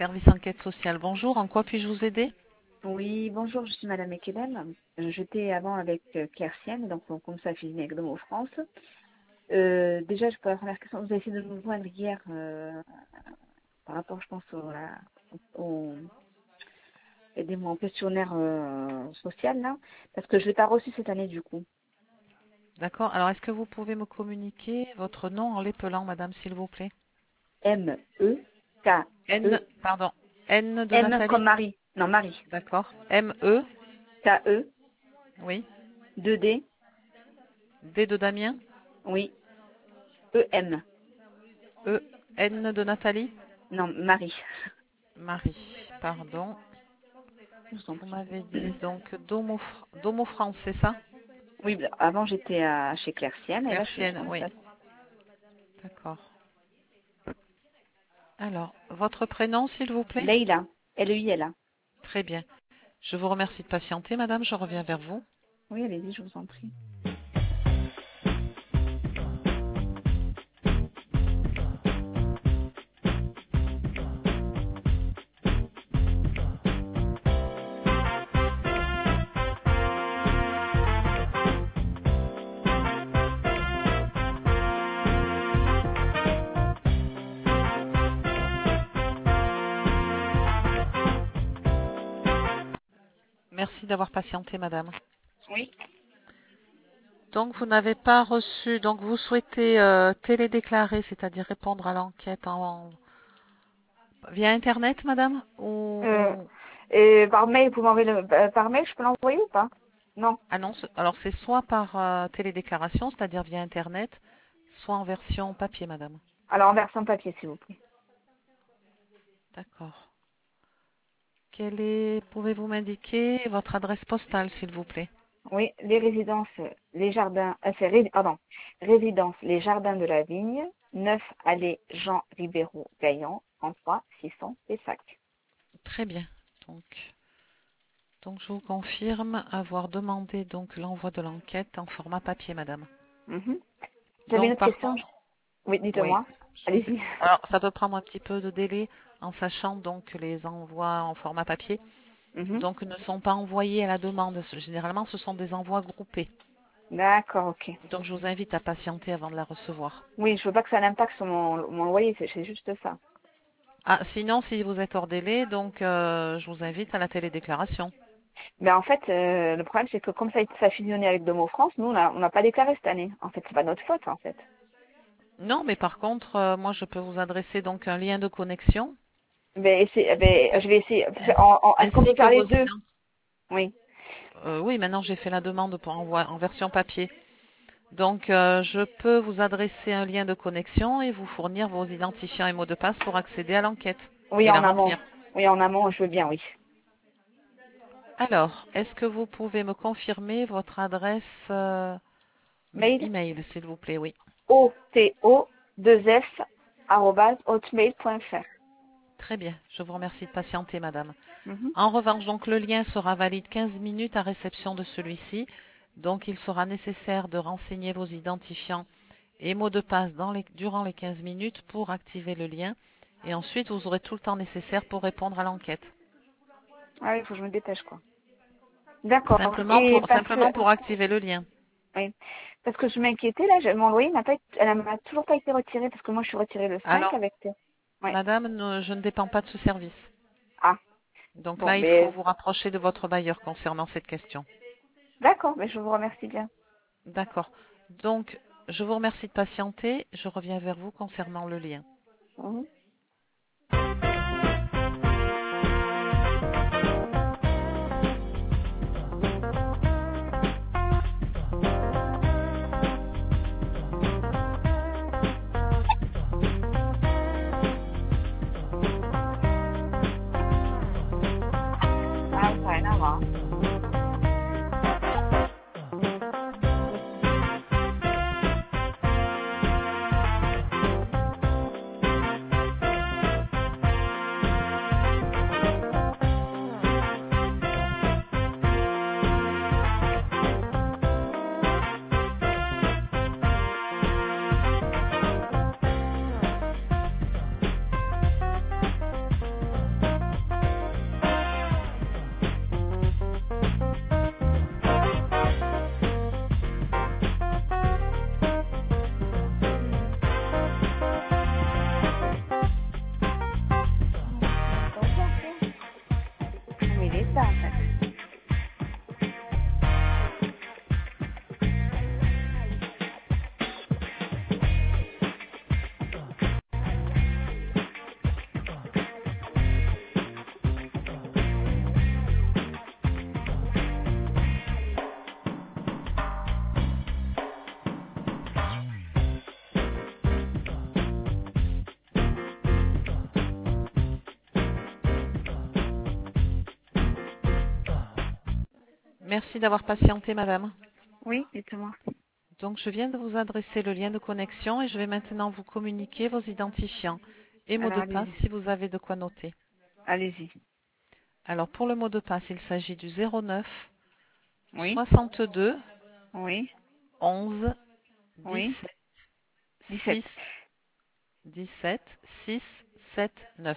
Service enquête sociale, bonjour. En quoi puis-je vous aider? Oui, bonjour, je suis Madame Ekebel. J'étais avant avec Claire Sienne, donc on commence à fusionner avec Domo France. Déjà, je peux la première question, vous avez essayé de nous joindre hier par rapport, je pense, au aidez-moi, au questionnaire social, là, parce que je ne l'ai pas reçu cette année, du coup. D'accord. Alors, est-ce que vous pouvez me communiquer votre nom en l'épelant, madame, s'il vous plaît? M-E-K-E, N, pardon. N de M Nathalie? comme Marie, non, Marie, D'accord. M-E, K-E, oui. 2D, D de Damien? oui, E-M, E, N de Nathalie? non, Marie. Marie, pardon. Je vous en Vous prie. m'avez dit donc Domo France, c'est ça? Oui, avant j'étais chez Claire Sienne et là je Claircienne, commence oui. à D'accord. Alors, votre prénom, s'il vous plaît? Leïla, L-E-I-L-A. Très bien. Je vous remercie de patienter, madame. Je reviens vers vous. Oui, allez-y, je vous en prie. Merci d'avoir patienté, madame. Oui. Donc, vous n'avez pas reçu, donc vous souhaitez télédéclarer, c'est-à-dire répondre à l'enquête via Internet, madame? Euh, et par mail, vous m'envoyez par mail, je peux l'envoyer ou pas? Non. Annonce. Alors, c'est soit par télédéclaration, c'est-à-dire via Internet, soit en version papier, madame. Alors en version papier, s'il vous plaît. D'accord. Pouvez-vous m'indiquer votre adresse postale, s'il vous plaît? Oui, les résidences, les jardins, pardon, résidence, les jardins de la Vigne, 9 allée Jean Ribéraud Gaillan, 33 600 Pessac. Très bien. Donc, je vous confirme avoir demandé donc l'envoi de l'enquête en format papier, madame. Mhm. J'avais une Donc, autre par question. contre, Oui, oui, dites-moi. je vous Allez-y. écoute. Alors, ça peut prendre un petit peu de délai en sachant donc que les envois en format papier Mhm. donc ne sont pas envoyés à la demande. Généralement, ce sont des envois groupés. D'accord, ok. Donc, je vous invite à patienter avant de la recevoir. Oui, je veux pas que ça ait un impact sur mon loyer, c'est juste ça. Ah, sinon, si vous êtes hors délai, donc je vous invite à la télédéclaration. Mais en fait, le problème, c'est que comme ça a fusionné avec Domo France, nous, on n'a pas déclaré cette année. En fait, c'est pas notre faute, en fait. Non, mais par contre, moi, je peux vous adresser donc un lien de connexion Je vais essayer. Comme je ainsi veux que faire les vos deux. identités. Oui. Oui, maintenant, j'ai fait la demande pour envoi en version papier. Donc, je peux vous adresser un lien de connexion et vous fournir vos identifiants et mots de passe pour accéder à l'enquête Oui, et la en amont. remplir. Oui, en amont, je veux bien, oui. Alors, est-ce que vous pouvez me confirmer votre adresse Mail email, s'il vous plaît? Oui. oto2f@hotmail.fr. Très bien. Je vous remercie de patienter, madame. Mhm. En revanche, donc, le lien sera valide 15 minutes à réception de celui-ci. Donc, il sera nécessaire de renseigner vos identifiants et mots de passe durant les 15 minutes pour activer le lien. Et ensuite, vous aurez tout le temps nécessaire pour répondre à l'enquête. Ah oui, il faut que je me dépêche, quoi. D'accord. Simplement Et pour, parce que, simplement pour activer le lien. oui, parce que je m'inquiétais, là, mon loyer elle m'a toujours pas été retirée, parce que moi, je suis retirée le 5 Alors, avec, ouais. madame, je ne dépends pas de ce service. Ah, Donc bon, là, il faut mais, vous rapprocher de votre bailleur concernant cette question. d'accord, mais je vous remercie bien. D'accord. Donc, je vous remercie de patienter. Je reviens vers vous concernant le lien. Mhm. Ah, ça n'a rien à voir. Merci d'avoir patienté, madame. Oui, dites-moi. Donc, je viens de vous adresser le lien de connexion et je vais maintenant vous communiquer vos identifiants et mots Alors, de passe allez-y. si vous avez de quoi noter. Allez-y. Alors, pour le mot de passe, il s'agit du 09 Oui, 62 oui, 11 oui. 17 17. 6 17 6 7 9.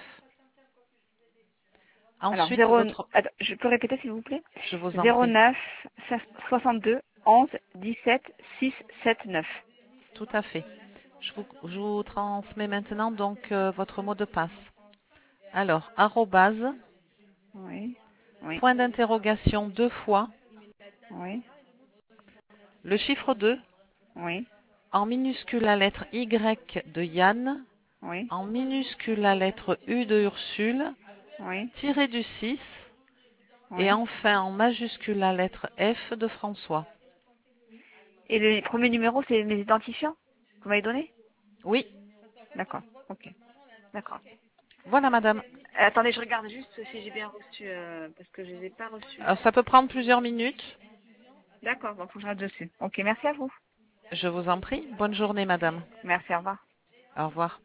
Alors, Ensuite, 0... votre... Attends, je peux répéter, s'il vous plaît? Je vous en prie. 09 62 11 17 6 7 9. Tout à fait. Je vous transmets maintenant donc votre mot de passe. Alors, arrobase, Oui, oui, point d'interrogation 2 fois, oui, le chiffre 2, oui, en minuscule la lettre Y de Yann, oui, en minuscule la lettre U de Ursule, oui, tiré du 6, et oui. enfin en majuscule la lettre F de François. Et le premier numéro, c'est mes identifiants? Vous m'avez donné? Oui, D'accord, ok. D'accord. voilà madame. Attendez, je regarde juste si j'ai bien reçu, parce que je ne les ai pas reçus. Alors, ça peut prendre plusieurs minutes. D'accord, bon, faut que je reste dessus. Ok, merci à vous. Je vous en prie. Bonne journée madame. Merci, au revoir. Au revoir.